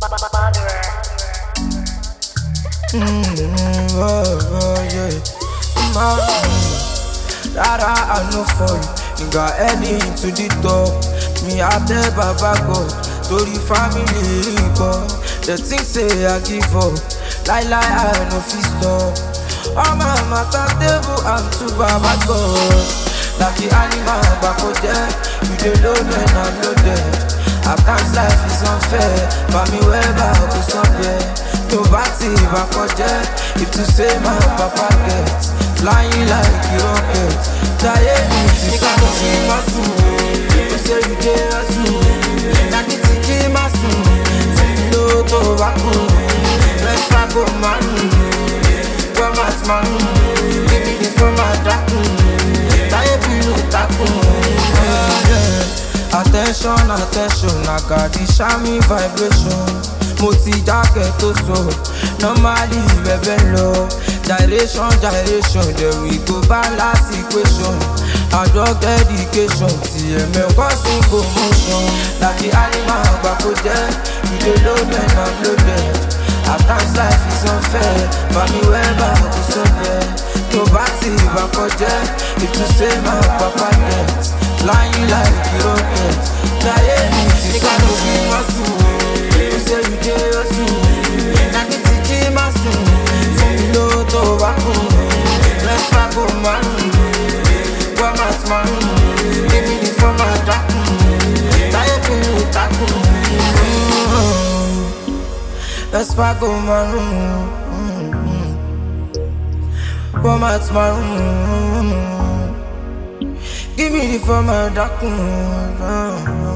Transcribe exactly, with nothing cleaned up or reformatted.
Mm, oh, oh, yeah. Man, that I know for you. Nigga heading to the top. Me I tell Baba God, to the family God. The things say I give up. Lie lie I no fit stop. All my matter table I'm to Baba God. Like the animal back out there. You the load when I'm loaded. At times life is unfair. But me where back to somewhere. No batty back out there. If to say my papa gets flying like a rocket. Tired me to can't see my soul. You say you get a soul. Like it's a game my soul. No tobacco. Let's back on my room. Where my man? Give me this from my dark room. Tired me no taco. Attention, attention, I got the shiny vibration. Mo ti dákẹ́ tó so, normally bẹ̀bẹ̀ lọ. Gyration, gyration, there we go balance equation. Adult dedication, T M L causing commotion. Like the animal gbàgbó jẹ́, you dey load when I'm loaded. At times life is unfair, but me well back to somewhere. No batty back on jet, if to say my papa gets flying like a rocket. Tired me to can't be my soul. You say you get your soul. Like it's a game my soul. No tobacco. Let's back on my room. Where my man? Give me this from my dark room. Tired me no taco. Let's back on my room. Where my man? Give me the from my dark room.